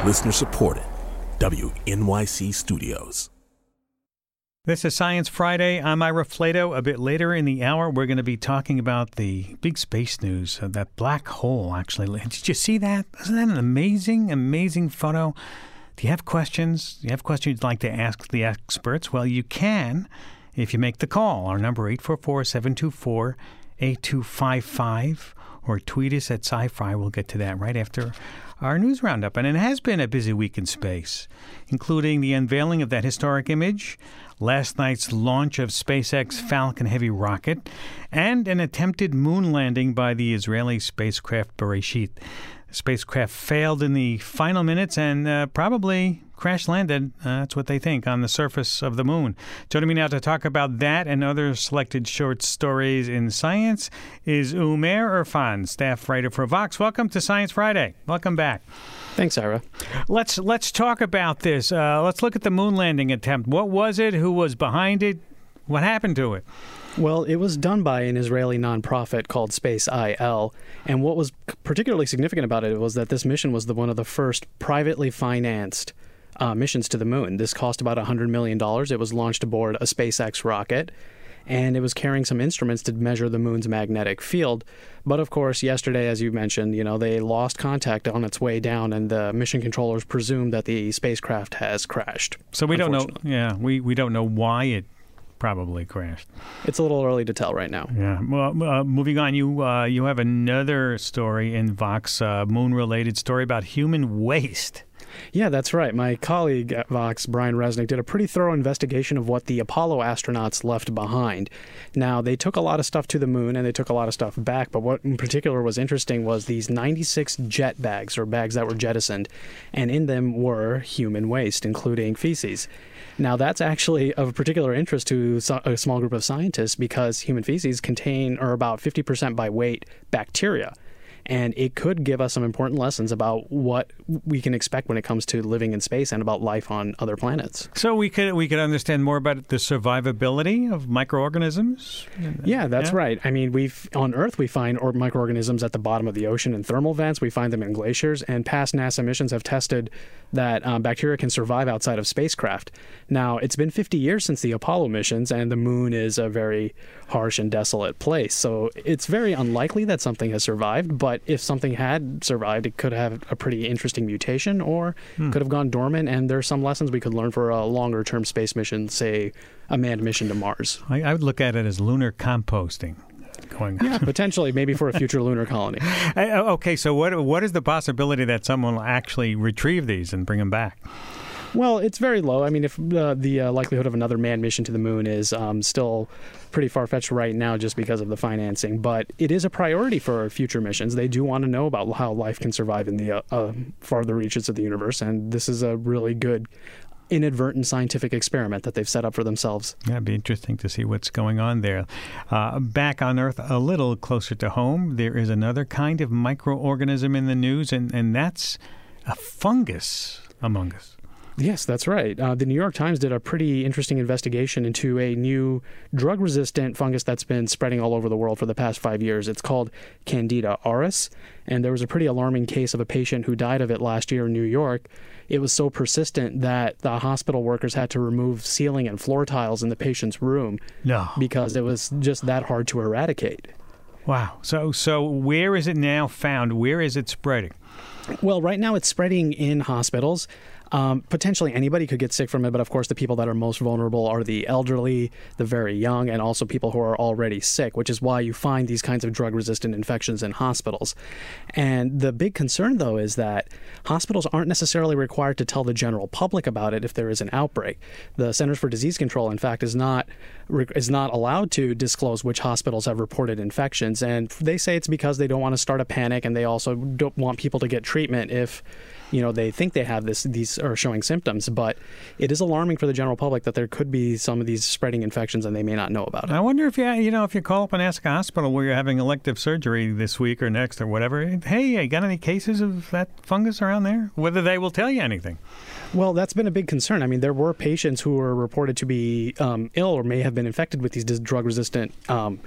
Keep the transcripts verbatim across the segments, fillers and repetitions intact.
Listener supported. W N Y C Studios. This is Science Friday. I'm Ira Flato. A bit later in the hour, we're going to be talking about the big space news, uh, that black hole, actually. Did you see that? Isn't that an amazing, amazing photo? Do you have questions? Do you have questions you'd like to ask the experts? Well, you can if you make the call. Our number, eight four four, seven two four, eight two five five, or tweet us at sci-fi. We'll get to that right after our news roundup. And it has been a busy week in space, including the unveiling of that historic image, last night's launch of SpaceX Falcon Heavy rocket, and an attempted moon landing by the Israeli spacecraft Beresheet. The spacecraft failed in the final minutes and uh, probably crash-landed, uh, that's what they think, on the surface of the moon. Joining me now to talk about that and other selected short stories in science is Umair Irfan, staff writer for Vox. Welcome to Science Friday. Welcome back. Thanks, Ira. Let's let's talk about this. Uh, let's look at the moon landing attempt. What was it? Who was behind it? What happened to it? Well, it was done by an Israeli nonprofit called Space I L, and what was particularly significant about it was that this mission was the one of the first privately financed uh, missions to the moon. This cost about one hundred million dollars. It was launched aboard a SpaceX rocket, and it was carrying some instruments to measure the moon's magnetic field. But of course, yesterday, as you mentioned, you know, they lost contact on its way down, and the mission controllers presumed that the spacecraft has crashed. So we don't know. Yeah, we, we don't know why it probably crashed. It's a little early to tell right now. Yeah. Well, uh, moving on, you uh, you have another story in Vox, uh, moon-related story about human waste. Yeah, that's right. My colleague at Vox, Brian Resnick, did a pretty thorough investigation of what the Apollo astronauts left behind. Now, they took a lot of stuff to the moon and they took a lot of stuff back, but what in particular was interesting was these ninety-six jet bags, or bags that were jettisoned, and in them were human waste, including feces. Now, that's actually of particular interest to a small group of scientists because human feces contain, or about fifty percent by weight, bacteria. And it could give us some important lessons about what we can expect when it comes to living in space and about life on other planets. So we could we could understand more about the survivability of microorganisms? Yeah, that's yeah. right. I mean, we've on Earth, we find or microorganisms at the bottom of the ocean in thermal vents. We find them in glaciers. And past NASA missions have tested that um, bacteria can survive outside of spacecraft. Now, it's been fifty years since the Apollo missions, and the moon is a very harsh and desolate place. So it's very unlikely that something has survived, but if something had survived, it could have a pretty interesting mutation or hmm. could have gone dormant, and there's some lessons we could learn for a longer-term space mission, say a manned mission to Mars. I, I would look at it as lunar composting. Going yeah, potentially, maybe for a future lunar colony. Okay, so what what is the possibility that someone will actually retrieve these and bring them back? Well, it's very low. I mean, if uh, the uh, likelihood of another manned mission to the moon is um, still pretty far-fetched right now just because of the financing, but it is a priority for future missions. They do want to know about how life can survive in the uh, uh, farther reaches of the universe, and this is a really good inadvertent scientific experiment that they've set up for themselves. Yeah, it'd be interesting to see what's going on there. Uh, back on Earth, a little closer to home, there is another kind of microorganism in the news, and, and that's a fungus among us. Yes, that's right. Uh, the New York Times did a pretty interesting investigation into a new drug-resistant fungus that's been spreading all over the world for the past five years. It's called Candida auris, and there was a pretty alarming case of a patient who died of it last year in New York. It was so persistent that the hospital workers had to remove ceiling and floor tiles in the patient's room no. because it was just that hard to eradicate. Wow. So, so where is it now found? Where is it spreading? Well, right now it's spreading in hospitals. Um, potentially anybody could get sick from it, but of course the people that are most vulnerable are the elderly, the very young, and also people who are already sick, which is why you find these kinds of drug-resistant infections in hospitals. And the big concern, though, is that hospitals aren't necessarily required to tell the general public about it if there is an outbreak. The Centers for Disease Control, in fact, is not is not allowed to disclose which hospitals have reported infections, and they say it's because they don't want to start a panic, and they also don't want people to get treatment if you know, they think they have this, these are showing symptoms, but it is alarming for the general public that there could be some of these spreading infections and they may not know about it. I wonder if you, you know, if you call up and ask a hospital where you're having elective surgery this week or next or whatever, hey, you got any cases of that fungus around there? Whether they will tell you anything. Well, that's been a big concern. I mean, there were patients who were reported to be um, ill or may have been infected with these drug-resistant um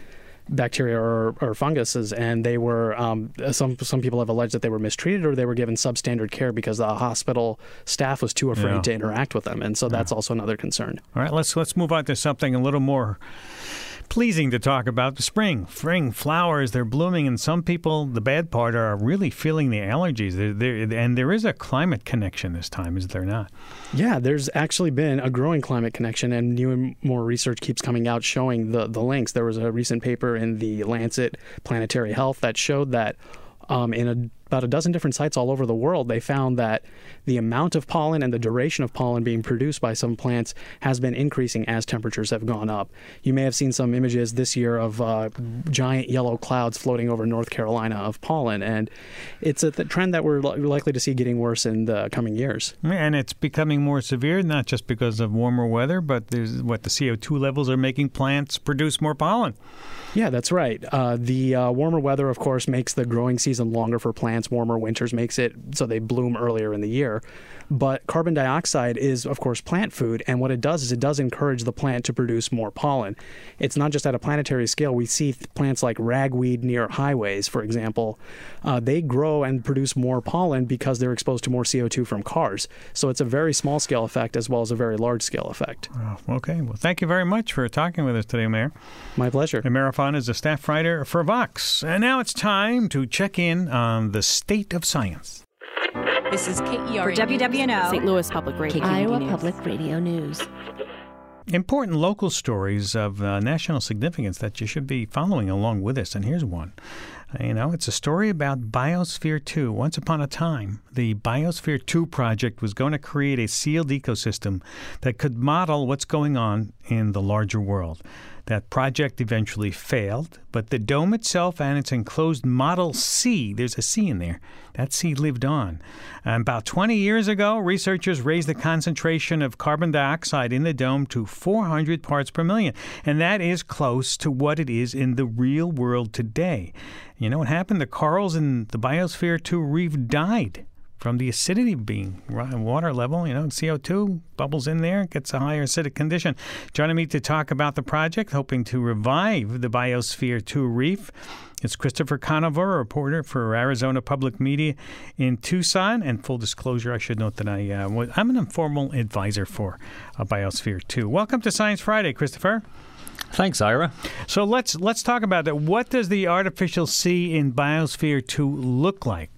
bacteria or, or funguses, and they were um, some some people have alleged that they were mistreated or they were given substandard care because the hospital staff was too afraid Yeah. to interact with them, and so that's also another concern. All right, let's let's move on to something a little more pleasing to talk about. Spring, spring flowers, they're blooming, and some people, the bad part, are really feeling the allergies. They're, they're, and there is a climate connection this time, is there not? Yeah, there's actually been a growing climate connection, and new and more research keeps coming out showing the, the links. There was a recent paper in the Lancet Planetary Health that showed that um, in a about a dozen different sites all over the world, they found that the amount of pollen and the duration of pollen being produced by some plants has been increasing as temperatures have gone up. You may have seen some images this year of uh, giant yellow clouds floating over North Carolina of pollen, and it's a th- trend that we're li- likely to see getting worse in the coming years. And it's becoming more severe, not just because of warmer weather, but there's what the C O two levels are making plants produce more pollen. Yeah, that's right. Uh, the uh, warmer weather, of course, makes the growing season longer for plants. Warmer winters makes it so they bloom earlier in the year. But carbon dioxide is, of course, plant food, and what it does is it does encourage the plant to produce more pollen. It's not just at a planetary scale. We see th- plants like ragweed near highways, for example. Uh, they grow and produce more pollen because they're exposed to more C O two from cars. So it's a very small-scale effect as well as a very large-scale effect. Oh, okay. Well, thank you very much for talking with us today, Mayor. My pleasure. Mayor Fahn is a staff writer for Vox. And now it's time to check in on the state of science. This is K E R For W W N O, Saint Louis Public Radio. Iowa News. Public Radio News. Important local stories of uh, national significance that you should be following along with us. And here's one. Uh, you know, it's a story about Biosphere two. Once upon a time, the Biosphere two project was going to create a sealed ecosystem that could model what's going on in the larger world. That project eventually failed, but the dome itself and its enclosed Model C, there's a C in there, that C lived on. And about twenty years ago, researchers raised the concentration of carbon dioxide in the dome to four hundred parts per million, and that is close to what it is in the real world today. You know what happened? The corals in the Biosphere two reef died from the acidity being water level. You know, C O two bubbles in there, gets a higher acidic condition. Joining me to talk about the project, hoping to revive the Biosphere two reef, it's Christopher Conover, a reporter for Arizona Public Media in Tucson. And full disclosure, I should note that I, uh, was, I'm an informal advisor for uh, Biosphere two. Welcome to Science Friday, Christopher. Thanks, Ira. So let's let's talk about that. What does the artificial sea in Biosphere two look like?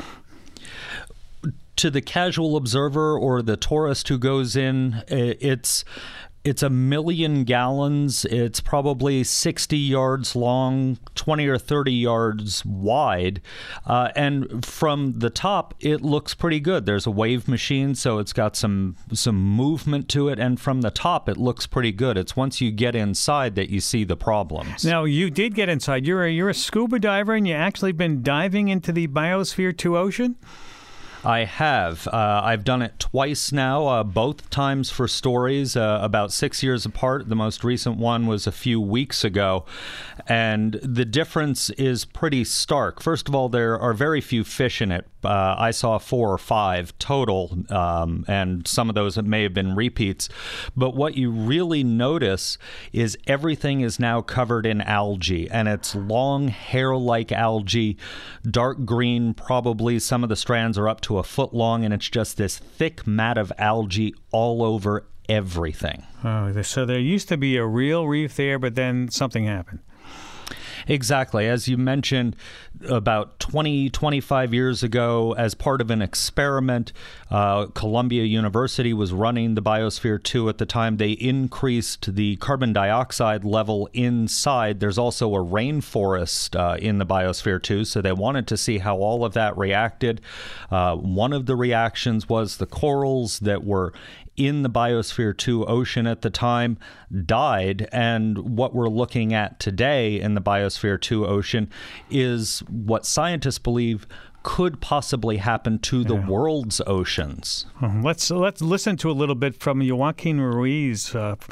To the casual observer or the tourist who goes in, it's it's a million gallons. It's probably sixty yards long, twenty or thirty yards wide. Uh, and from the top, it looks pretty good. There's a wave machine, so it's got some some movement to it. And from the top, it looks pretty good. It's once you get inside that you see the problems. Now, you did get inside. You're a, you're a scuba diver, and you actually been diving into the Biosphere two ocean? I have. Uh, I've done it twice now, uh, both times for stories, uh, about six years apart. The most recent one was a few weeks ago. And the difference is pretty stark. First of all, there are very few fish in it. Uh, I saw four or five total, um, and some of those may have been repeats. But what you really notice is everything is now covered in algae, and it's long hair-like algae, dark green probably. Some of the strands are up to a foot long, and it's just this thick mat of algae all over everything. Oh, so there used to be a real reef there, but then something happened. Exactly. As you mentioned, about twenty, twenty-five years ago, as part of an experiment, uh, Columbia University was running the Biosphere two at the time. They increased the carbon dioxide level inside. There's also a rainforest uh, in the Biosphere two, so they wanted to see how all of that reacted. Uh, one of the reactions was the corals that were in the Biosphere two ocean at the time died, and what we're looking at today in the Biosphere two ocean is what scientists believe could possibly happen to the yeah. world's oceans. Let's let's listen to a little bit from Joaquin Ruiz, uh,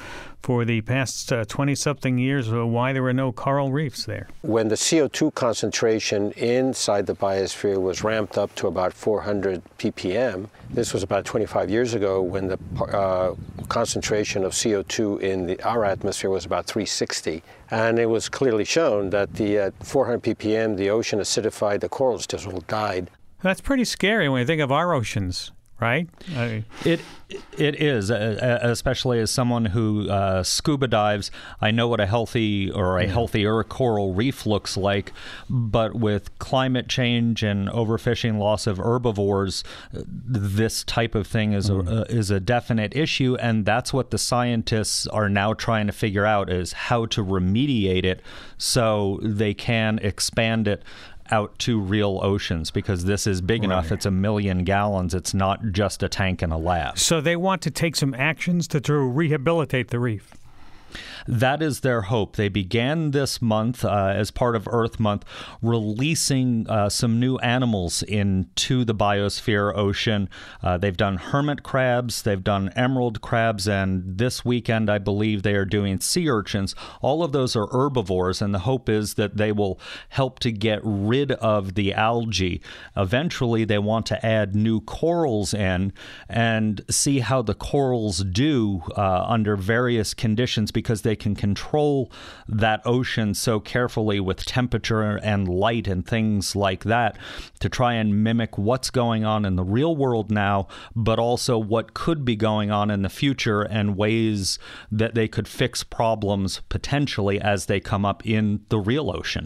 for the past uh, twenty-something years uh, why there were no coral reefs there. When the C O two concentration inside the biosphere was ramped up to about four hundred p p m, this was about twenty-five years ago when the uh, concentration of C O two in the, our atmosphere was about three sixty. And it was clearly shown that the at four hundred p p m, the ocean acidified, the corals just all died. That's pretty scary when you think of our oceans. Right? I... It it is, uh, especially as someone who uh, scuba dives. I know what a healthy or a healthier coral reef looks like, but with climate change and overfishing, loss of herbivores, this type of thing is mm. a uh, is a definite issue, and that's what the scientists are now trying to figure out: is how to remediate it so they can expand it out to real oceans, because this is big right. enough. It's a million gallons. It's not just a tank in a lab. So they want to take some actions to, to rehabilitate the reef. That is their hope. They began this month, uh, as part of Earth Month, releasing uh, some new animals into the biosphere ocean. Uh, they've done hermit crabs, they've done emerald crabs, and this weekend, I believe, they are doing sea urchins. All of those are herbivores, and the hope is that they will help to get rid of the algae. Eventually, they want to add new corals in and see how the corals do uh, under various conditions, because they can control that ocean so carefully with temperature and light and things like that to try and mimic what's going on in the real world now, but also what could be going on in the future and ways that they could fix problems potentially as they come up in the real ocean.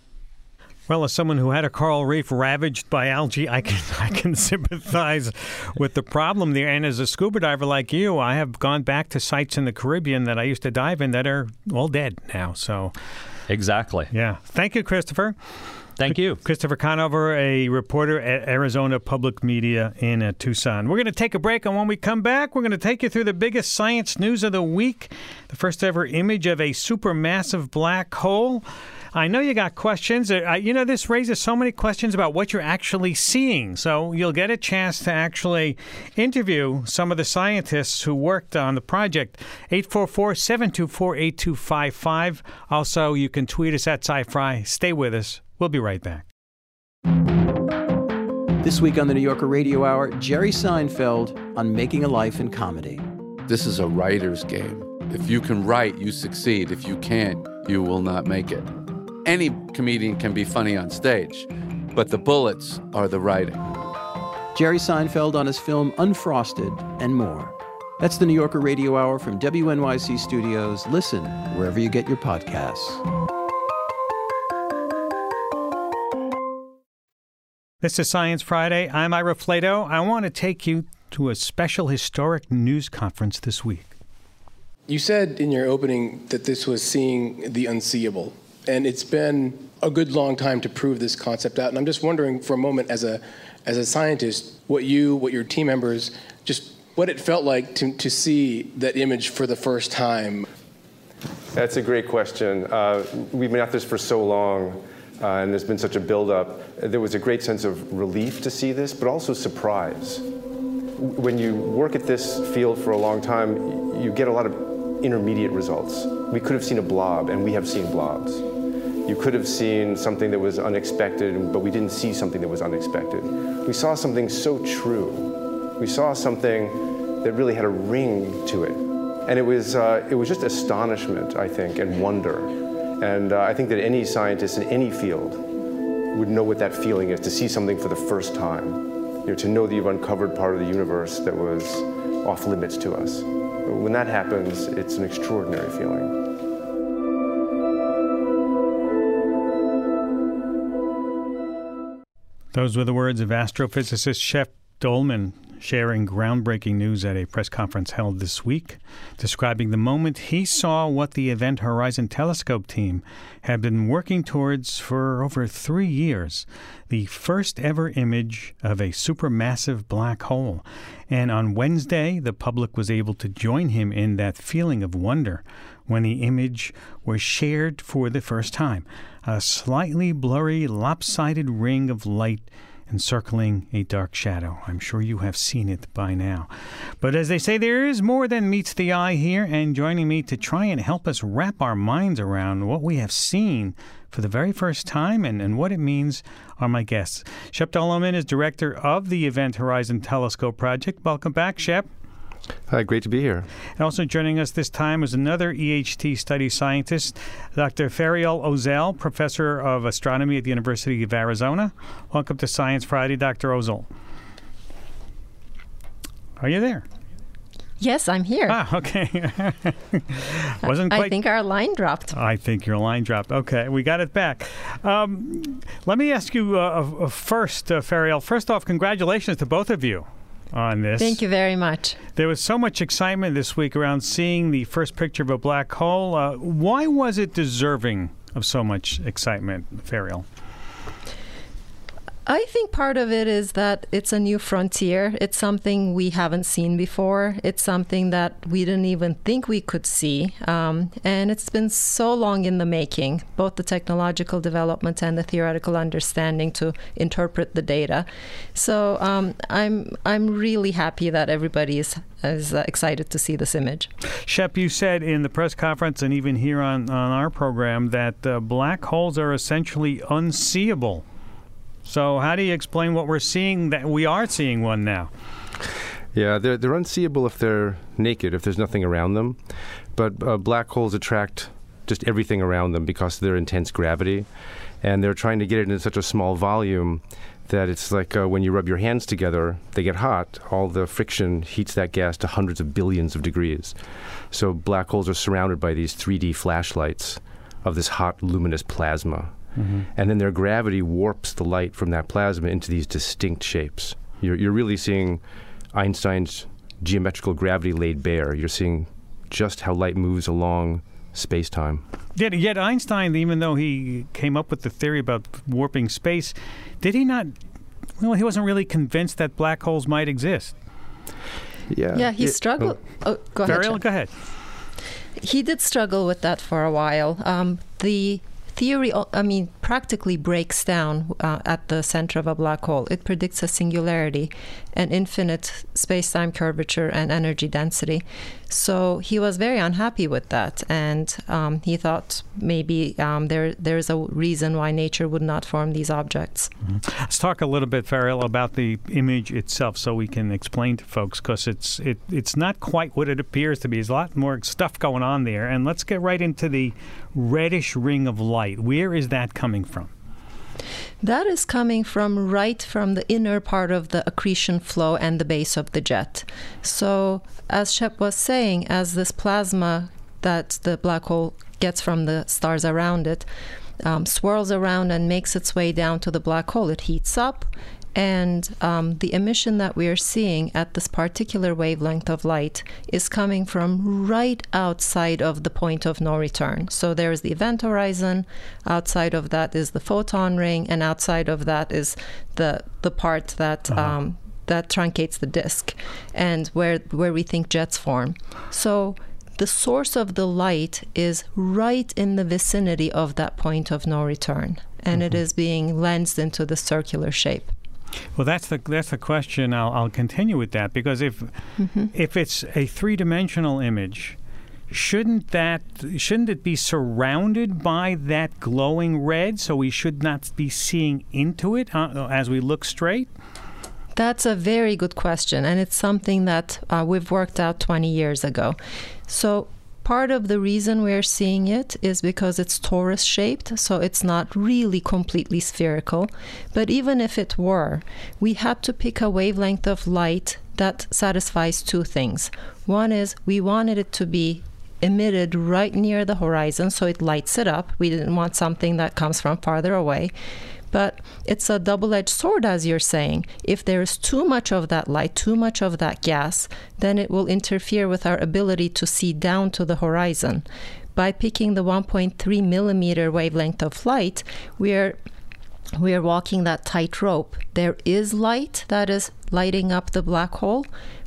Well, as someone who had a coral reef ravaged by algae, I can I can sympathize with the problem there. And as a scuba diver like you, I have gone back to sites in the Caribbean that I used to dive in that are all dead now. So, exactly. Yeah. Thank you, Christopher. Thank you. Christopher Conover, a reporter at Arizona Public Media in uh, Tucson. We're going to take a break, and when we come back, we're going to take you through the biggest science news of the week, the first ever image of a supermassive black hole. I know you got questions. Uh, you know, this raises so many questions about what you're actually seeing. So you'll get a chance to actually interview some of the scientists who worked on the project. eight four four, seven two four, eight two five five. Also, you can tweet us at SciFri. Stay with us. We'll be right back. This week on the New Yorker Radio Hour, Jerry Seinfeld on making a life in comedy. This is a writer's game. If you can write, you succeed. If you can't, you will not make it. Any comedian can be funny on stage, but the bullets are the writing. Jerry Seinfeld on his film Unfrosted and more. That's the New Yorker Radio Hour from W N Y C Studios. Listen wherever you get your podcasts. This is Science Friday. I'm Ira Flato. I want to take you to a special historic news conference this week. You said in your opening that this was seeing the unseeable. And it's been a good long time to prove this concept out. And I'm just wondering for a moment, as a as a scientist, what you, what your team members, just what it felt like to, to see that image for the first time. That's a great question. Uh, we've been at this for so long, uh, and there's been such a buildup. There was a great sense of relief to see this, but also surprise. When you work at this field for a long time, you get a lot of intermediate results. We could have seen a blob, and we have seen blobs. You could have seen something that was unexpected, but we didn't see something that was unexpected. We saw something so true. We saw something that really had a ring to it. And it was, uh, it was just astonishment, I think, and wonder. And uh, I think that any scientist in any field would know what that feeling is, to see something for the first time. You know, to know that you've uncovered part of the universe that was off limits to us. When that happens, it's an extraordinary feeling. Those were the words of astrophysicist Shep Dolman sharing groundbreaking news at a press conference held this week, describing the moment he saw what the Event Horizon Telescope team had been working towards for over three years, the first ever image of a supermassive black hole. And on Wednesday, the public was able to join him in that feeling of wonder when the image was shared for the first time. A slightly blurry, lopsided ring of light encircling a dark shadow. I'm sure you have seen it by now. But as they say, there is more than meets the eye here, and joining me to try and help us wrap our minds around what we have seen for the very first time and, and what it means are my guests. Shep Doeleman is director of the Event Horizon Telescope Project. Welcome back, Shep. Hi, great to be here. And also joining us this time is another E H T study scientist, Doctor Fariel Ozel, professor of astronomy at the University of Arizona. Welcome to Science Friday, Doctor Ozel. Are you there? Yes, I'm here. Ah, okay. Wasn't quite. I think our line dropped. I think your line dropped. Okay, we got it back. Um, let me ask you uh, first, uh, Fariel. First off, congratulations to both of you on this. Thank you very much. There was so much excitement this week around seeing the first picture of a black hole. Uh, why was it deserving of so much excitement, Fariel? I think part of it is that it's a new frontier. It's something we haven't seen before. It's something that we didn't even think we could see. Um, and it's been so long in the making, both the technological development and the theoretical understanding to interpret the data. So um, I'm I'm really happy that everybody is, is uh, excited to see this image. Shep, you said in the press conference and even here on, on our program that uh, black holes are essentially unseeable. So how do you explain what we're seeing, that we are seeing one now? Yeah, they're, they're unseeable if they're naked, if there's nothing around them. But uh, black holes attract just everything around them because of their intense gravity. And they're trying to get it in such a small volume that it's like uh, when you rub your hands together, they get hot. All the friction heats that gas to hundreds of billions of degrees. So black holes are surrounded by these three D flashlights of this hot, luminous plasma. Mm-hmm. And then their gravity warps the light from that plasma into these distinct shapes. You're, you're really seeing Einstein's geometrical gravity laid bare. You're seeing just how light moves along space-time. Yet, yet Einstein, even though he came up with the theory about warping space, did he not, well, he wasn't really convinced that black holes might exist. Yeah, yeah he it, struggled. Oh, oh, go Fariel, ahead. go ahead. He did struggle with that for a while. Um, the theory, I mean, practically breaks down uh, at the center of a black hole. It predicts a singularity, an infinite space-time curvature and energy density. So he was very unhappy with that, and um, he thought maybe um, there there's a reason why nature would not form these objects. Mm-hmm. Let's talk a little bit, Fariel, about the image itself, so we can explain to folks, because it's it it's not quite what it appears to be. There's a lot more stuff going on there, and let's get right into the reddish ring of light. Where is that coming from? That is coming from right from the inner part of the accretion flow and the base of the jet. So, as Shep was saying, as this plasma that the black hole gets from the stars around it um, swirls around and makes its way down to the black hole, it heats up. And um, the emission that we are seeing at this particular wavelength of light is coming from right outside of the point of no return. So there is the event horizon, outside of that is the photon ring, and outside of that is the the part that uh-huh. um, that truncates the disk, and where where we think jets form. So the source of the light is right in the vicinity of that point of no return, and mm-hmm. it is being lensed into the circular shape. Well, that's the that's the question. I'll I'll continue with that, because if mm-hmm. if it's a three-dimensional image, shouldn't that shouldn't it be surrounded by that glowing red? So we should not be seeing into it uh, as we look straight. That's a very good question, and it's something that uh, we've worked out twenty years ago. So part of the reason we're seeing it is because it's torus-shaped, so it's not really completely spherical. But even if it were, we had to pick a wavelength of light that satisfies two things. One is we wanted it to be emitted right near the horizon, so it lights it up. We didn't want something that comes from farther away. But it's a double-edged sword, as you're saying. If there's too much of that light, too much of that gas, then it will interfere with our ability to see down to the horizon. By picking the one point three millimeter wavelength of light, we're we are walking that tightrope. There is light that is lighting up the black hole,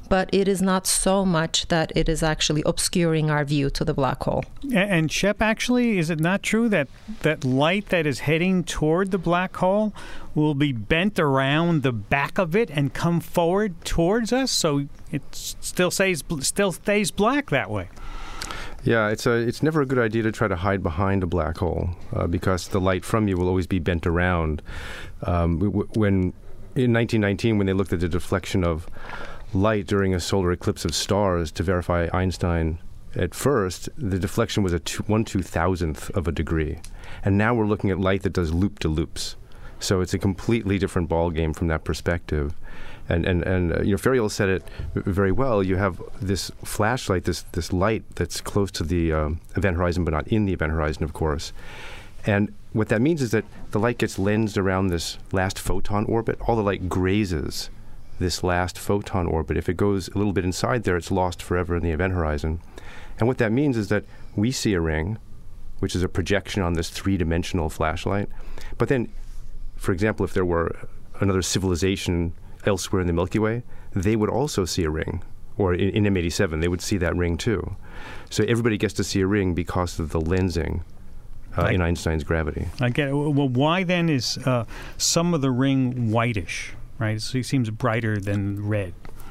but it is not so much that it is actually obscuring our view to the black hole. And, and Shep, actually, is it not true that that light that is heading toward the black hole will be bent around the back of it and come forward towards us, so it still stays still stays black that way? Yeah, it's a it's never a good idea to try to hide behind a black hole uh, because the light from you will always be bent around. Um, w- when in nineteen nineteen, when they looked at the deflection of light during a solar eclipse of stars to verify Einstein, at first the deflection was a two, one two thousandth of a degree, and now we're looking at light that does loop to loops. So it's a completely different ball game from that perspective. And and and uh, you know, Ferial said it very well. You have this flashlight, this this light that's close to the um, event horizon, but not in the event horizon, of course. And what that means is that the light gets lensed around this last photon orbit. All the light grazes this last photon orbit. If it goes a little bit inside there, it's lost forever in the event horizon. And what that means is that we see a ring, which is a projection on this three-dimensional flashlight. But then, for example, if there were another civilization elsewhere in the Milky Way, they would also see a ring. Or in, in M eighty-seven, they would see that ring too. So everybody gets to see a ring because of the lensing uh, in Einstein's gravity. I get it. Well, why then is uh, some of the ring whitish, right? So it seems brighter than red.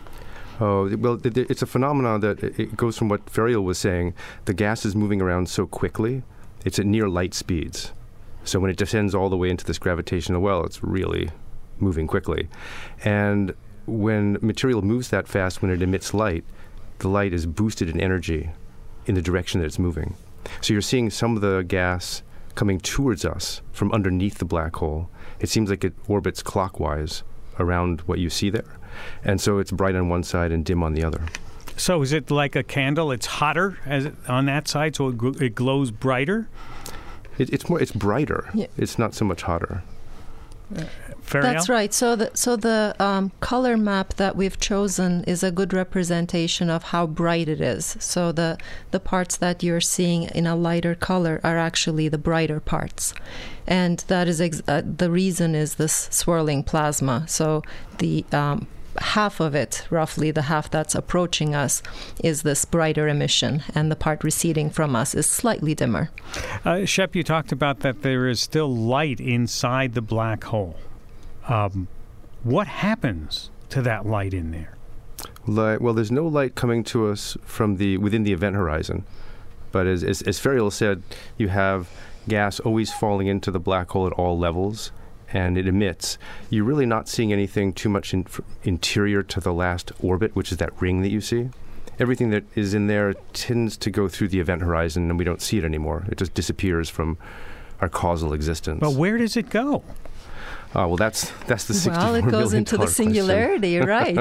Oh, well, it's a phenomenon that it goes from what Ferial was saying. The gas is moving around so quickly, it's at near light speeds. So when it descends all the way into this gravitational well, it's really moving quickly. And when material moves that fast, when it emits light, the light is boosted in energy in the direction that it's moving. So you're seeing some of the gas coming towards us from underneath the black hole. It seems like it orbits clockwise around what you see there. And so it's bright on one side and dim on the other. So is it like a candle? It's hotter as it, on that side, so it, gl- it glows brighter? It, it's more. It's brighter. Yeah. It's not so much hotter. Uh, That's right. So the so the um, color map that we've chosen is a good representation of how bright it is. So the the parts that you're seeing in a lighter color are actually the brighter parts, and that is ex- uh, the reason is this swirling plasma. So the um, half of it, roughly the half that's approaching us, is this brighter emission, and the part receding from us is slightly dimmer. Uh, Shep, you talked about that there is still light inside the black hole. Um, what happens to that light in there? Light, well, there's no light coming to us from the within the event horizon. But as, as, as Ferial said, you have gas always falling into the black hole at all levels, and it emits. You're really not seeing anything too much in, interior to the last orbit, which is that ring that you see. Everything that is in there tends to go through the event horizon, and we don't see it anymore. It just disappears from our causal existence. But where does it go? Oh, well, that's that's the sixty-four Well, it goes into the singularity, right?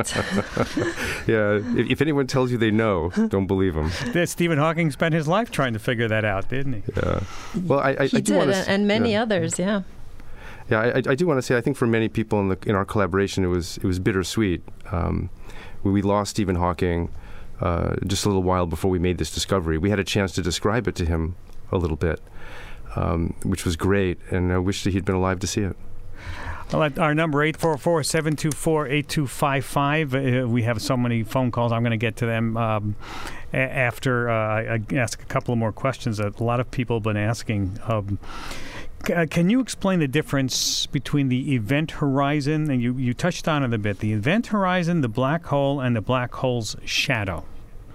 Yeah, if, if anyone tells you they know, don't believe them. Stephen Hawking spent his life trying to figure that out, didn't he? Yeah. Well, I, I, he I do did, want to, and many yeah. others, yeah. Yeah, I, I do want to say I think for many people in the in our collaboration, it was it was bittersweet. Um, we, we lost Stephen Hawking uh, just a little while before we made this discovery. We had a chance to describe it to him a little bit, um, which was great, and I wish that he'd been alive to see it. Well, at our number, eight four four, seven two four, eight two five five. Uh, we have so many phone calls. I'm going to get to them um, a- after uh, I ask a couple of more questions that a lot of people have been asking. Um, c- uh, can you explain the difference between the event horizon, and you, you touched on it a bit, the event horizon, the black hole, and the black hole's shadow?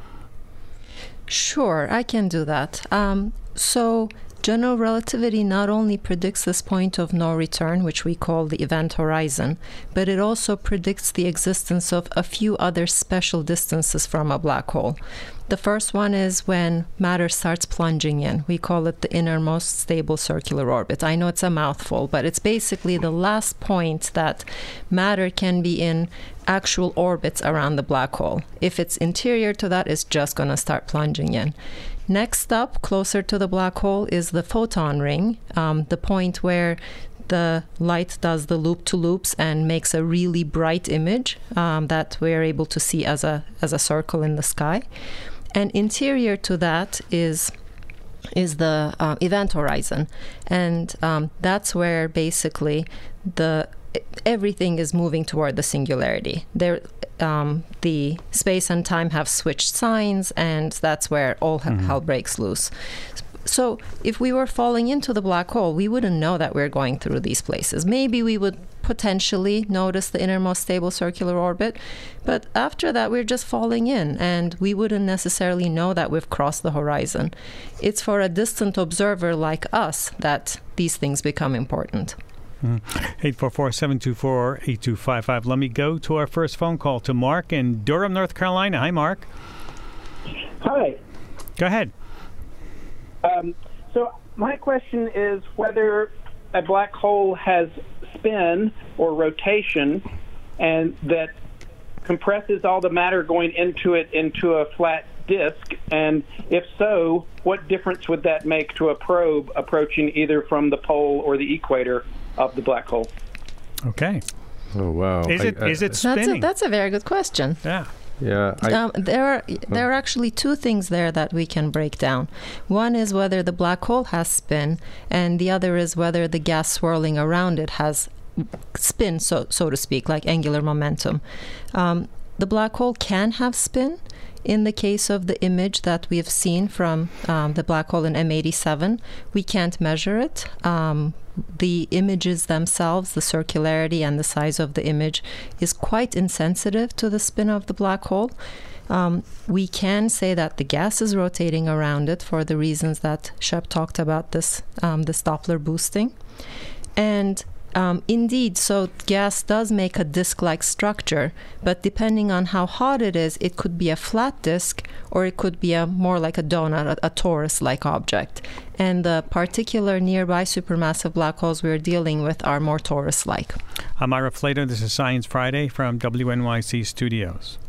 Sure, I can do that. Um, so... General relativity not only predicts this point of no return, which we call the event horizon, but it also predicts the existence of a few other special distances from a black hole. The first one is when matter starts plunging in. We call it the innermost stable circular orbit. I know it's a mouthful, but it's basically the last point that matter can be in actual orbits around the black hole. If it's interior to that, it's just going to start plunging in. Next up, closer to the black hole, is the photon ring, um, the point where the light does the loop-to-loops and makes a really bright image um, that we're able to see as a as a circle in the sky. And interior to that is is the uh, event horizon, and um, that's where basically the everything is moving toward the singularity. There, um, the space and time have switched signs, and that's where all mm-hmm. hell breaks loose. So if we were falling into the black hole, we wouldn't know that we're going through these places. Maybe we would potentially notice the innermost stable circular orbit, but after that we're just falling in, and we wouldn't necessarily know that we've crossed the horizon. It's for a distant observer like us that these things become important. eight four four, seven two four, eight two five five. Let me go to our first phone call to Mark in Durham, North Carolina. Hi, Mark. Hi. Go ahead. Um, so my question is whether a black hole has spin or rotation, and that compresses all the matter going into it into a flat disk, and if so, what difference would that make to a probe approaching either from the pole or the equator of the black hole? Okay. Oh, wow. Is it, I, I, is it spinning? That's a, that's a very good question. Yeah. Yeah, I, um, there are there are actually two things there that we can break down. One is whether the black hole has spin, and the other is whether the gas swirling around it has spin, so so to speak, like angular momentum. Um, the black hole can have spin. In the case of the image that we have seen from um, the black hole in M eighty-seven, we can't measure it. Um, the images themselves, the circularity and the size of the image, is quite insensitive to the spin of the black hole. Um, we can say that the gas is rotating around it for the reasons that Shep talked about, this um, this Doppler boosting. And Um, indeed, so gas does make a disk-like structure, but depending on how hot it is, it could be a flat disk, or it could be a more like a donut, a, a torus-like object. And the particular nearby supermassive black holes we're dealing with are more torus-like. I'm Ira Flato. This is Science Friday from W N Y C Studios.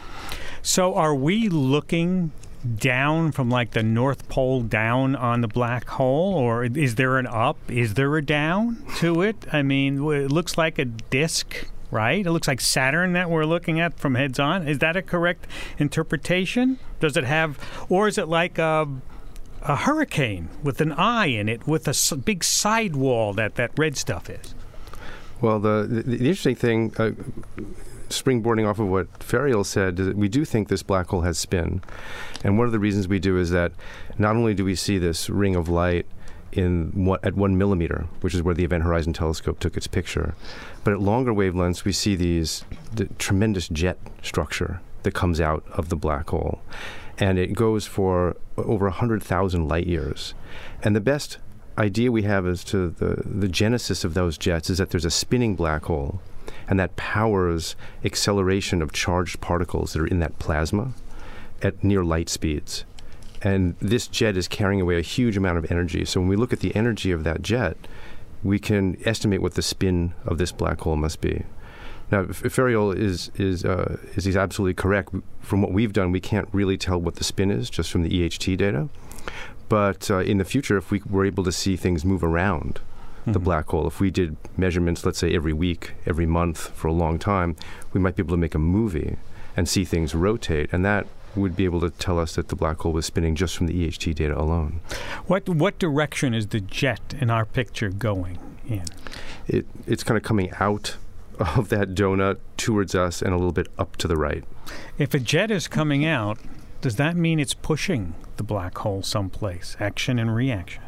So are we looking down from like the North Pole down on the black hole, or is there an up? Is there a down to it? I mean, it looks like a disk, right? It looks like Saturn that we're looking at from heads on. Is that a correct interpretation? Does it have, or is it like a, a hurricane with an eye in it, with a s- big sidewall that that red stuff is? Well, the the, the interesting thing, uh, springboarding off of what Ferial said, is that we do think this black hole has spin. And one of the reasons we do is that not only do we see this ring of light in one, at one millimeter, which is where the Event Horizon Telescope took its picture, but at longer wavelengths we see these the tremendous jet structure that comes out of the black hole. And it goes for over one hundred thousand light years. And the best idea we have as to the, the genesis of those jets is that there's a spinning black hole, and that powers acceleration of charged particles that are in that plasma at near light speeds. And this jet is carrying away a huge amount of energy. So when we look at the energy of that jet, we can estimate what the spin of this black hole must be. Now, Ferial is is uh, is he's absolutely correct. From what we've done, we can't really tell what the spin is just from the E H T data. But uh, in the future, if we were able to see things move around the mm-hmm. black hole, if we did measurements, let's say every week, every month for a long time, we might be able to make a movie and see things rotate, and that would be able to tell us that the black hole was spinning just from the E H T data alone. What what direction is the jet in our picture going in? It it's kind of coming out of that donut towards us and a little bit up to the right. If a jet is coming out, does that mean it's pushing the black hole someplace? Action and reaction.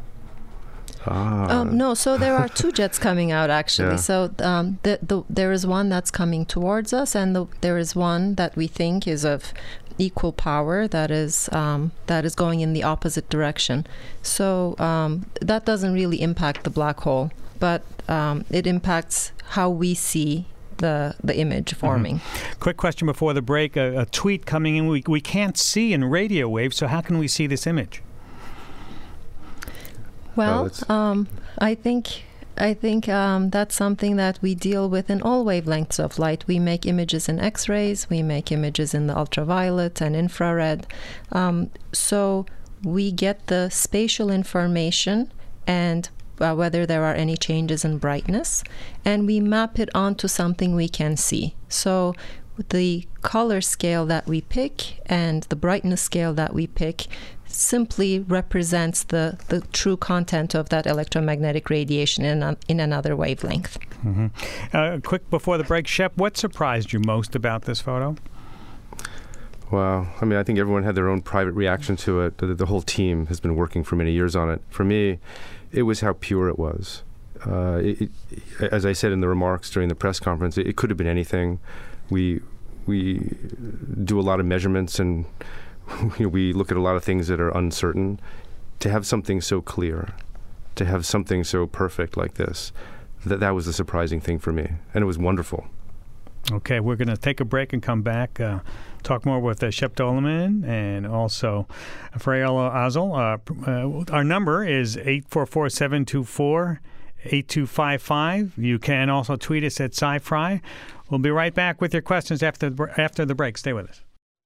Ah. Um, no, so there are two jets coming out, actually. Yeah. So um, the, the, there is one that's coming towards us, and the, there is one that we think is of equal power that is um, that is going in the opposite direction. So um, that doesn't really impact the black hole, but um, it impacts how we see the the image forming. Mm-hmm. Quick question before the break. A, a tweet coming in. We, we can't see in radio waves, so how can we see this image? Well, um, I think I think um, that's something that we deal with in all wavelengths of light. We make images in X-rays, we make images in the ultraviolet and infrared. Um, so we get the spatial information and uh, whether there are any changes in brightness, and we map it onto something we can see. So the color scale that we pick and the brightness scale that we pick simply represents the, the true content of that electromagnetic radiation in, a, in another wavelength. Mm-hmm. Uh, quick before the break, Shep, what surprised you most about this photo? Wow. I mean, I think everyone had their own private reaction to it. The, the whole team has been working for many years on it. For me, it was how pure it was. Uh, it, it, as I said in the remarks during the press conference, it, it could have been anything. We we do a lot of measurements and you know, we look at a lot of things that are uncertain. To have something so clear, to have something so perfect like this, that that was the surprising thing for me, and it was wonderful. Okay, we're going to take a break and come back, uh, talk more with uh, Shep Doeleman and also Freyal Azel. Uh, uh, our number is eight four four, seven two four, eight two five five. You can also tweet us at SciFri. We'll be right back with your questions after the, after the break. Stay with us.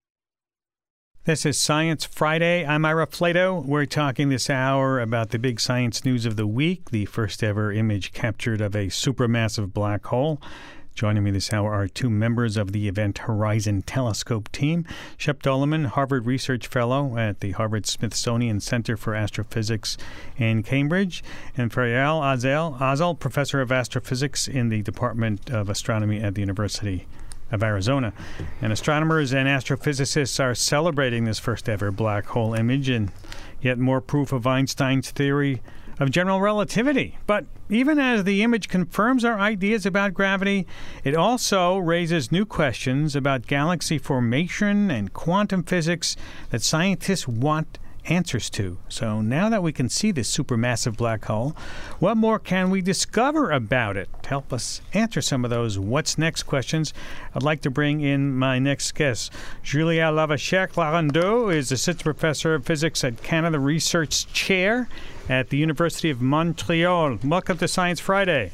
This is Science Friday. I'm Ira Flato. We're talking this hour about the big science news of the week, the first ever image captured of a supermassive black hole. Joining me this hour are two members of the Event Horizon Telescope team. Shep Doeleman, Harvard Research Fellow at the Harvard-Smithsonian Center for Astrophysics in Cambridge, and Freyal Azel, Azel, Professor of Astrophysics in the Department of Astronomy at the University of Arizona. And astronomers and astrophysicists are celebrating this first ever black hole image and yet more proof of Einstein's theory of general relativity. But even as the image confirms our ideas about gravity, it also raises new questions about galaxy formation and quantum physics that scientists want answers to. So now that we can see this supermassive black hole, what more can we discover about it? To help us answer some of those what's next questions, I'd like to bring in my next guest. Julia Lavachère-Clarendou is Assistant Professor of Physics at Canada Research Chair at the University of Montreal. Welcome to Science Friday.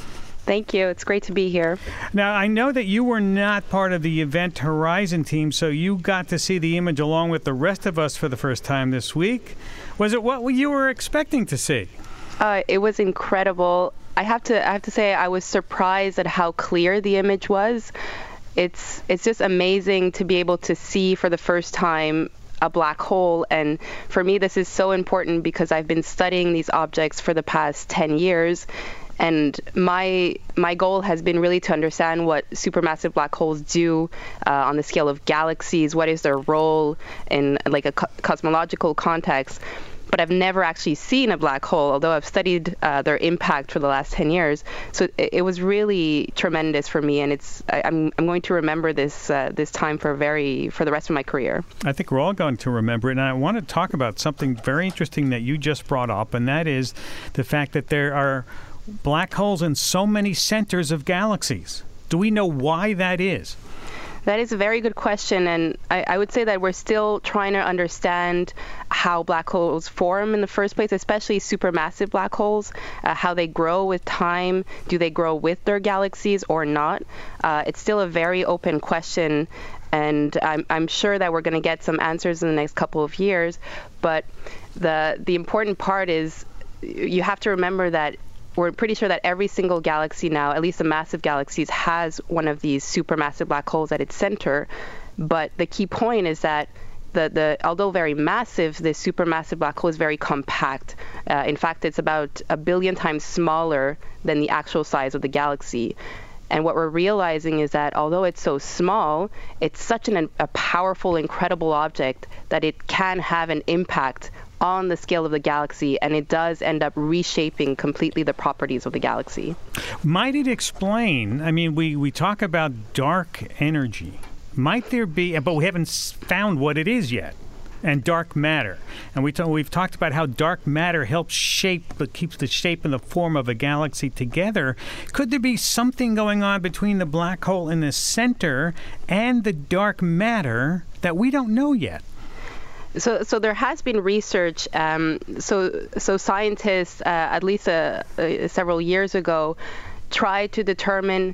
Thank you. It's great to be here. Now, I know that you were not part of the Event Horizon team, so you got to see the image along with the rest of us for the first time this week. Was it what you were expecting to see? Uh, it was incredible. I have to I have to say I was surprised at how clear the image was. It's it's just amazing to be able to see for the first time a black hole, and for me this is so important because I've been studying these objects for the past ten years. And my my goal has been really to understand what supermassive black holes do uh, on the scale of galaxies. What is their role in like a co- cosmological context? But I've never actually seen a black hole, although I've studied uh, their impact for the last ten years. So it, it was really tremendous for me, and it's I, I'm I'm going to remember this uh, this time for very for the rest of my career. I think we're all going to remember it, and I want to talk about something very interesting that you just brought up, and that is the fact that there are black holes in so many centers of galaxies. Do we know why that is? That is a very good question, and I, I would say that we're still trying to understand how black holes form in the first place, especially supermassive black holes, uh, how they grow with time. Do they grow with their galaxies or not? Uh, it's still a very open question, and I'm, I'm sure that we're going to get some answers in the next couple of years. But the the important part is you have to remember that we're pretty sure that every single galaxy now, at least the massive galaxies, has one of these supermassive black holes at its center. But the key point is that the, the although very massive, this supermassive black hole is very compact. Uh, in fact, it's about a billion times smaller than the actual size of the galaxy. And what we're realizing is that although it's so small, it's such an, a powerful, incredible object that it can have an impact on the scale of the galaxy, and it does end up reshaping completely the properties of the galaxy. Might it explain, I mean, we, we talk about dark energy. Might there be, but we haven't found what it is yet, and dark matter. And we t- we've talked about how dark matter helps shape, but keeps the shape and the form of a galaxy together. Could there be something going on between the black hole in the center and the dark matter that we don't know yet? So, so there has been research. Um, so, so scientists, uh, at least uh, uh, several years ago, tried to determine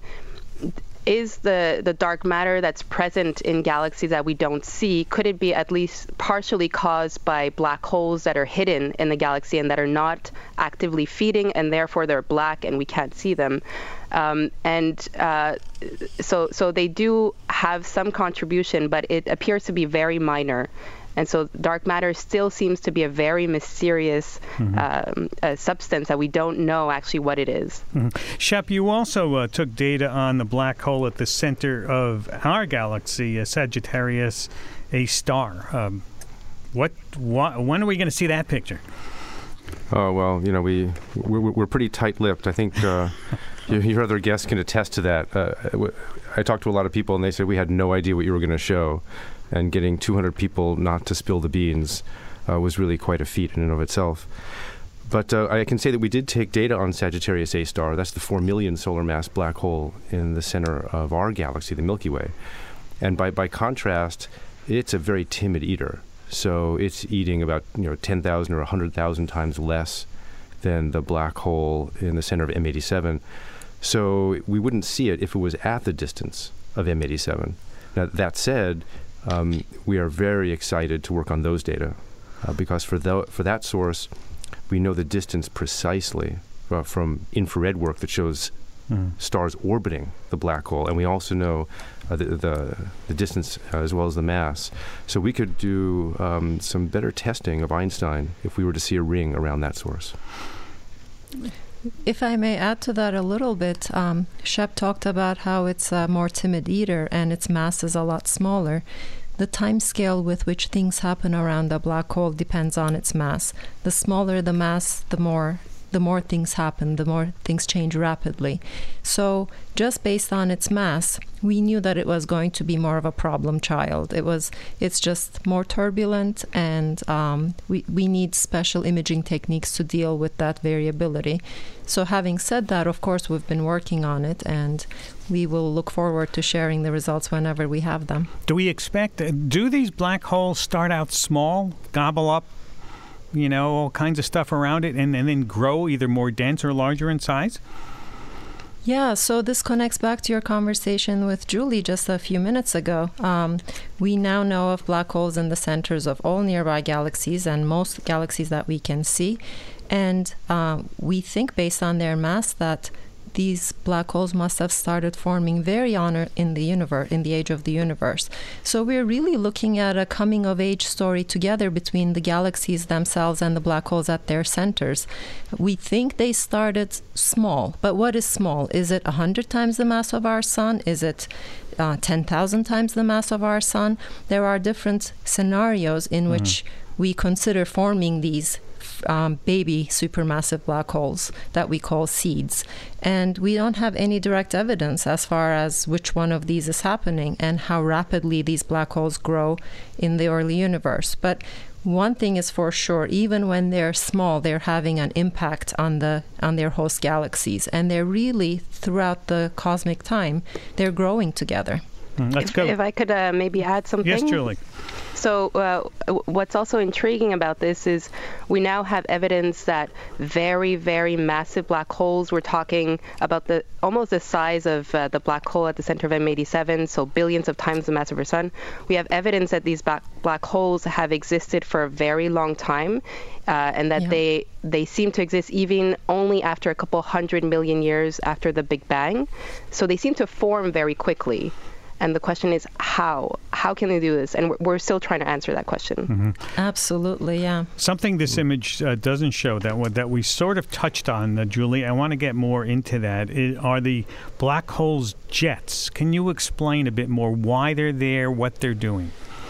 is the, the dark matter that's present in galaxies that we don't see, could it be at least partially caused by black holes that are hidden in the galaxy and that are not actively feeding, and therefore they're black and we can't see them. Um, and uh, so, so they do have some contribution, but it appears to be very minor. And so dark matter still seems to be a very mysterious mm-hmm. um, uh, substance that we don't know actually what it is. Mm-hmm. Shep, you also uh, took data on the black hole at the center of our galaxy, uh, Sagittarius A star. Um, what, wh- when are we going to see that picture? Oh, well, you know, we, we're, we're pretty tight-lipped. I think uh, your, your other guests can attest to that. Uh, I talked to a lot of people, and they said we had no idea what you were going to show. And getting two hundred people not to spill the beans uh, was really quite a feat in and of itself. But uh, I can say that we did take data on Sagittarius A star. That's the four million solar mass black hole in the center of our galaxy, the Milky Way. And by, by contrast, it's a very timid eater. So it's eating about you know ten thousand or one hundred thousand times less than the black hole in the center of M eighty-seven. So we wouldn't see it if it was at the distance of M eighty-seven. Now, that said, um, we are very excited to work on those data uh, because for, the, for that source, we know the distance precisely uh, from infrared work that shows mm. stars orbiting the black hole. And we also know uh, the, the, the distance uh, as well as the mass. So we could do um, some better testing of Einstein if we were to see a ring around that source. If I may add to that a little bit, um, Shep talked about how it's a more timid eater and its mass is a lot smaller. The time scale with which things happen around a black hole depends on its mass. The smaller the mass, the more the more things happen, the more things change rapidly. So just based on its mass, we knew that it was going to be more of a problem child. It was, it's just more turbulent, and um, we, we need special imaging techniques to deal with that variability. So having said that, of course, we've been working on it, and we will look forward to sharing the results whenever we have them. Do we expect, do these black holes start out small, gobble up, you know, all kinds of stuff around it, and, and then grow either more dense or larger in size? Yeah, so this connects back to your conversation with Julie just a few minutes ago. Um, we now know of black holes in the centers of all nearby galaxies and most galaxies that we can see. And uh, we think, based on their mass, that these black holes must have started forming very young in the universe, in the age of the universe. So we're really looking at a coming-of-age story together between the galaxies themselves and the black holes at their centers. We think they started small, but what is small? Is it one hundred times the mass of our sun? Is it uh, ten thousand times the mass of our sun? There are different scenarios in mm-hmm. which we consider forming these Um, baby supermassive black holes that we call seeds. And we don't have any direct evidence as far as which one of these is happening and how rapidly these black holes grow in the early universe. But one thing is for sure, even when they're small, they're having an impact on the on their host galaxies. And they're really, throughout the cosmic time, they're growing together. Mm, let's if, go. If I could uh, maybe add something. Yes, Julie. So uh, what's also intriguing about this is we now have evidence that very, very massive black holes, we're talking about the almost the size of uh, the black hole at the center of M eighty-seven, so billions of times the mass of our sun. We have evidence that these black, black holes have existed for a very long time, uh, and that yeah. they they seem to exist even only after a couple hundred million years after the Big Bang. So they seem to form very quickly. And the question is how? How can they do this? And we're, we're still trying to answer that question. Mm-hmm. Absolutely, yeah. Something this image uh, doesn't show that that we sort of touched on, uh, Julie. I want to get more into that. It, are the black holes jets? Can you explain a bit more why they're there, what they're doing?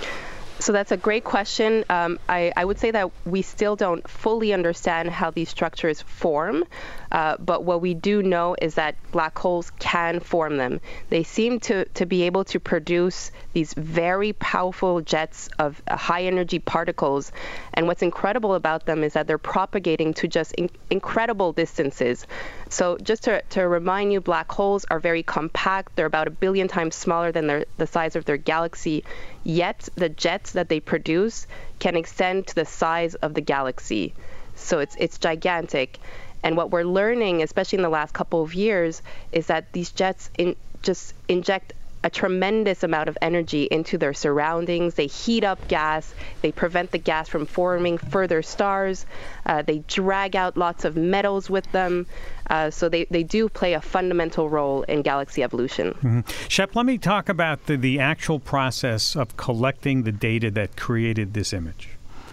So that's a great question. Um, I, I would say that we still don't fully understand how these structures form, uh, but what we do know is that black holes can form them. They seem to, to be able to produce these very powerful jets of uh, high-energy particles, and what's incredible about them is that they're propagating to just in- incredible distances. So just to, to remind you, black holes are very compact. They're about a billion times smaller than their, the size of their galaxy, yet the jets that they produce can extend to the size of the galaxy. So it's it's gigantic. And what we're learning, especially in the last couple of years, is that these jets in, just inject a tremendous amount of energy into their surroundings. They heat up gas. They prevent the gas from forming further stars. Uh, they drag out lots of metals with them. Uh, so they, they do play a fundamental role in galaxy evolution. Mm-hmm. Shep, let me talk about the, the actual process of collecting the data that created this image.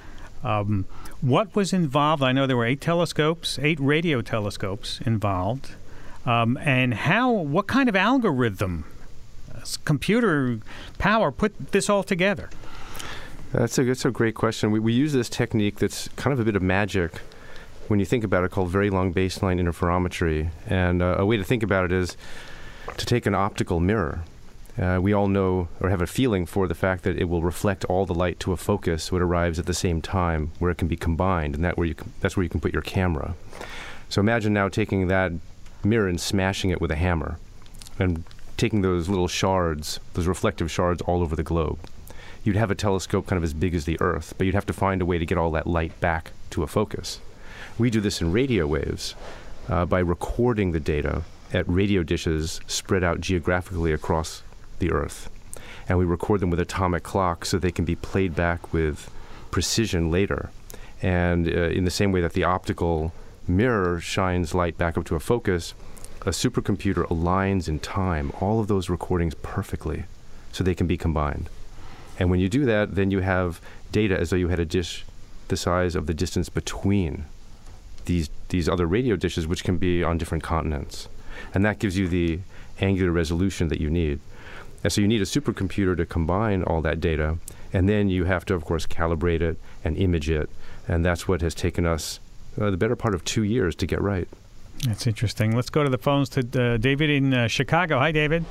Um, what was involved? I know there were eight telescopes, eight radio telescopes involved. Um, and how, what kind of algorithm, uh, computer power put this all together? That's a, that's a great question. We, we use this technique that's kind of a bit of magic when you think about it, called very long baseline interferometry. And uh, a way to think about it is to take an optical mirror. Uh, we all know or have a feeling for the fact that it will reflect all the light to a focus so it arrives at the same time where it can be combined, and that where you can, that's where you can put your camera. So imagine now taking that mirror and smashing it with a hammer and taking those little shards, those reflective shards all over the globe. You'd have a telescope kind of as big as the Earth, but you'd have to find a way to get all that light back to a focus. We do this in radio waves uh, by recording the data at radio dishes spread out geographically across the Earth. And we record them with atomic clocks so they can be played back with precision later. And uh, in the same way that the optical mirror shines light back up to a focus, a supercomputer aligns in time all of those recordings perfectly so they can be combined. And when you do that, then you have data as though you had a dish the size of the distance between these these other radio dishes, which can be on different continents. And that gives you the angular resolution that you need. And so you need a supercomputer to combine all that data, and then you have to, of course, calibrate it and image it. And that's what has taken us uh, the better part of two years to get right. That's interesting. Let's go to the phones to uh, David in uh, Chicago. Hi, David.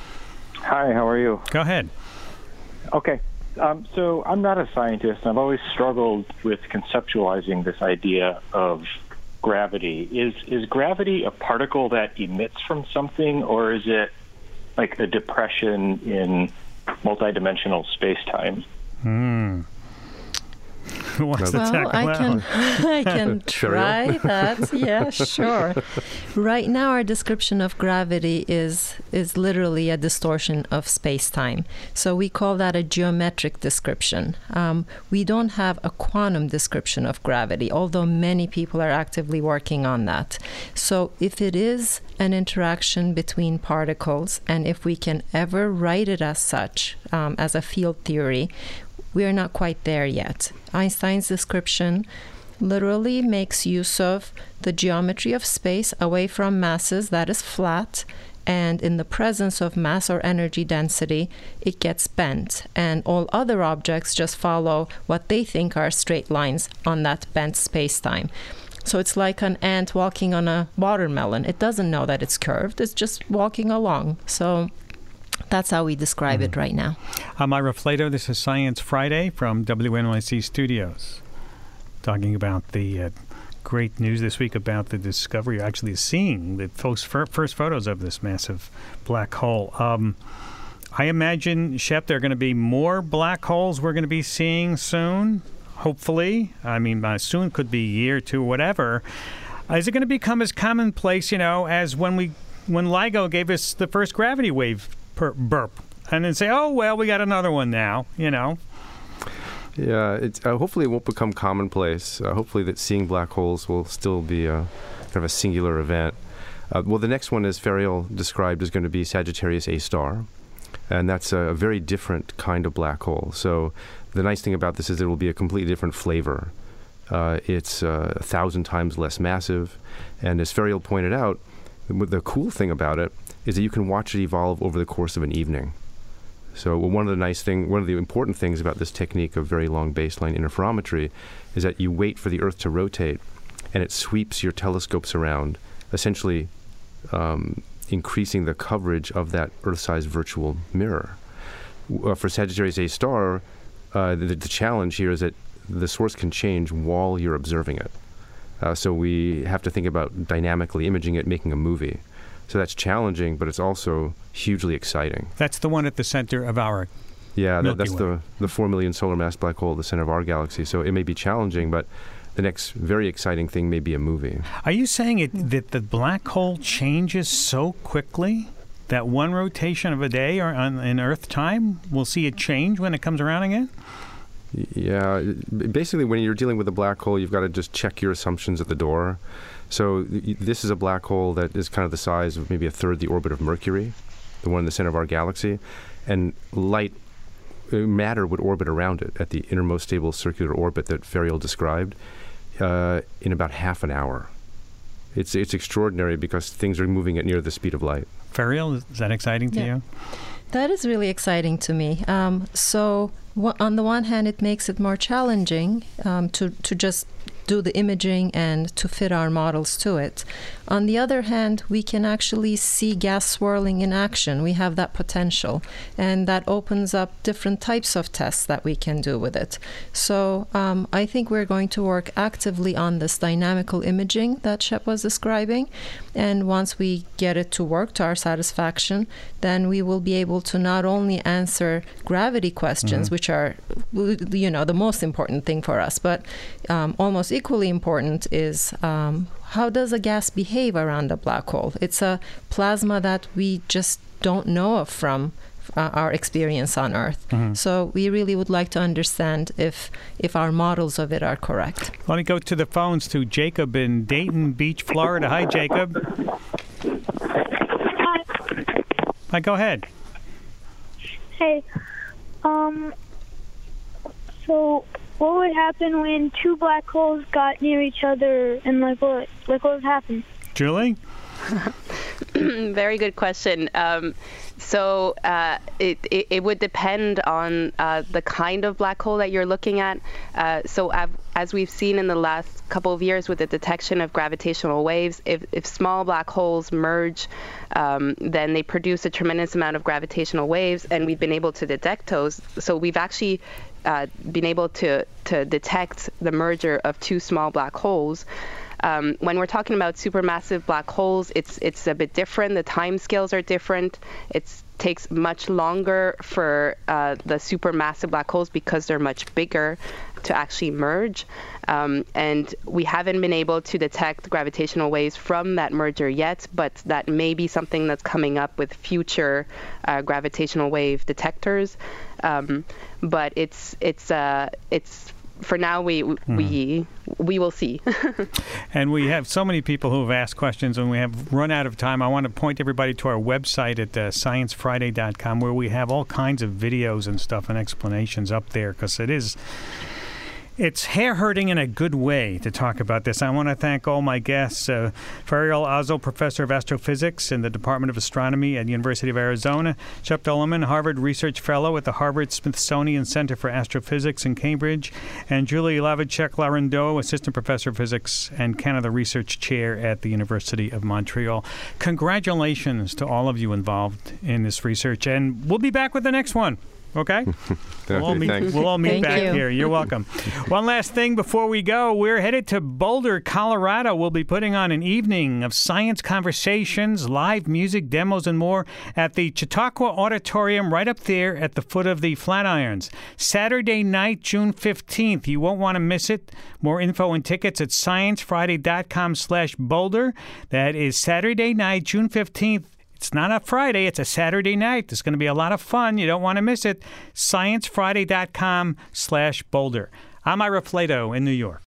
Hi, how are you? Go ahead. Okay. Um, so I'm not a scientist, and I've always struggled with conceptualizing this idea of gravity. Is is gravity a particle that emits from something, or is it like a depression in multidimensional space-time? Hmm. Who wants to well, tackle I that can, one? I can try that. Yeah, sure. Right now, our description of gravity is is literally a distortion of space-time. So we call that a geometric description. Um, we don't have a quantum description of gravity, although many people are actively working on that. So if it is an interaction between particles, and if we can ever write it as such, um, as a field theory, we are not quite there yet. Einstein's description literally makes use of the geometry of space away from masses that is flat, and in the presence of mass or energy density, it gets bent, and all other objects just follow what they think are straight lines on that bent space-time. So it's like an ant walking on a watermelon. It doesn't know that it's curved. It's just walking along. So that's how we describe mm-hmm. it right now. I'm Ira Flato. This is Science Friday from W N Y C Studios. Talking about the uh, great news this week about the discovery, actually seeing the first, first photos of this massive black hole. Um, I imagine, Shep, there are going to be more black holes we're going to be seeing soon, hopefully. I mean, uh, soon could be a year, two, whatever. Uh, is it going to become as commonplace, you know, as when we when LIGO gave us the first gravity wave per burp, and then say, oh, well, we got another one now, you know? Yeah, it's, uh, hopefully it won't become commonplace. Uh, hopefully that seeing black holes will still be a, kind of a singular event. Uh, well, the next one, as Ferial described, is going to be Sagittarius A star, and that's a very different kind of black hole. So the nice thing about this is it will be a completely different flavor. Uh, it's uh, a thousand times less massive, and as Ferial pointed out, the, the cool thing about it is that you can watch it evolve over the course of an evening. So one of the nice thing, one of the important things about this technique of very long baseline interferometry is that you wait for the Earth to rotate, and it sweeps your telescopes around, essentially um, increasing the coverage of that Earth-sized virtual mirror. Uh, for Sagittarius A star, uh, the, the challenge here is that the source can change while you're observing it. Uh, so we have to think about dynamically imaging it, making a movie. So that's challenging, but it's also hugely exciting. That's the one at the center of our Yeah, Milky that's Way. the, the four million solar mass black hole at the center of our galaxy. So it may be challenging, but the next very exciting thing may be a movie. Are you saying it, that the black hole changes so quickly that one rotation of a day or on, in Earth time, we'll see it change when it comes around again? Yeah, basically when you're dealing with a black hole, you've got to just check your assumptions at the door. So this is a black hole that is kind of the size of maybe a third the orbit of Mercury, the one in the center of our galaxy, and light matter would orbit around it at the innermost stable circular orbit that Ferial described uh, in about half an hour. It's it's extraordinary because things are moving at near the speed of light. Ferial, is that exciting to Yeah. you? That is really exciting to me. Um, so w- on the one hand, it makes it more challenging um, to, to just do the imaging and to fit our models to it. On the other hand, we can actually see gas swirling in action. We have that potential, and that opens up different types of tests that we can do with it. So um, I think we're going to work actively on this dynamical imaging that Shep was describing, and once we get it to work to our satisfaction, then we will be able to not only answer gravity questions, mm-hmm. which are, you know, the most important thing for us, but um, almost equally important is um, how does a gas behave around a black hole? It's a plasma that we just don't know of from uh, our experience on Earth. Mm-hmm. So we really would like to understand if if our models of it are correct. Let me go to the phones to Jacob in Dayton Beach, Florida. Hi, Jacob. Hi. Hi, go ahead. Hey, um, so what would happen when two black holes got near each other, and like what, like what would happen? Julie? Very good question. Um, so uh, it, it, it would depend on uh, the kind of black hole that you're looking at. Uh, so av- as we've seen in the last couple of years with the detection of gravitational waves, if, if small black holes merge, um, then they produce a tremendous amount of gravitational waves, and we've been able to detect those. So we've actually uh, been able to, to detect the merger of two small black holes. Um, when we're talking about supermassive black holes, it's it's a bit different. The time scales are different. It takes much longer for uh, the supermassive black holes because they're much bigger to actually merge. Um, and we haven't been able to detect gravitational waves from that merger yet, but that may be something that's coming up with future uh, gravitational wave detectors. Um, but it's it's uh, it's for now, we mm-hmm. we we will see. And we have so many people who have asked questions, and we have run out of time. I want to point everybody to our website at uh, science friday dot com, where we have all kinds of videos and stuff and explanations up there, because it is... It's hair-hurting in a good way to talk about this. I want to thank all my guests. Uh, Ferial Azzo, Professor of Astrophysics in the Department of Astronomy at the University of Arizona. Shep Doeleman, Harvard Research Fellow at the Harvard-Smithsonian Center for Astrophysics in Cambridge. And Julie Lavicek-Larendeau, Assistant Professor of Physics and Canada Research Chair at the University of Montreal. Congratulations to all of you involved in this research. And we'll be back with the next one. Okay? We'll all meet, we'll all meet Thank back you. here. You're welcome. One last thing before we go. We're headed to Boulder, Colorado. We'll be putting on an evening of science conversations, live music, demos, and more at the Chautauqua Auditorium right up there at the foot of the Flatirons. Saturday night, June fifteenth. You won't want to miss it. More info and tickets at science friday dot com slash Boulder. That is Saturday night, June fifteenth. It's not a Friday, it's a Saturday night. There's going to be a lot of fun. You don't want to miss it. science friday dot com slash Boulder. I'm Ira Flato in New York.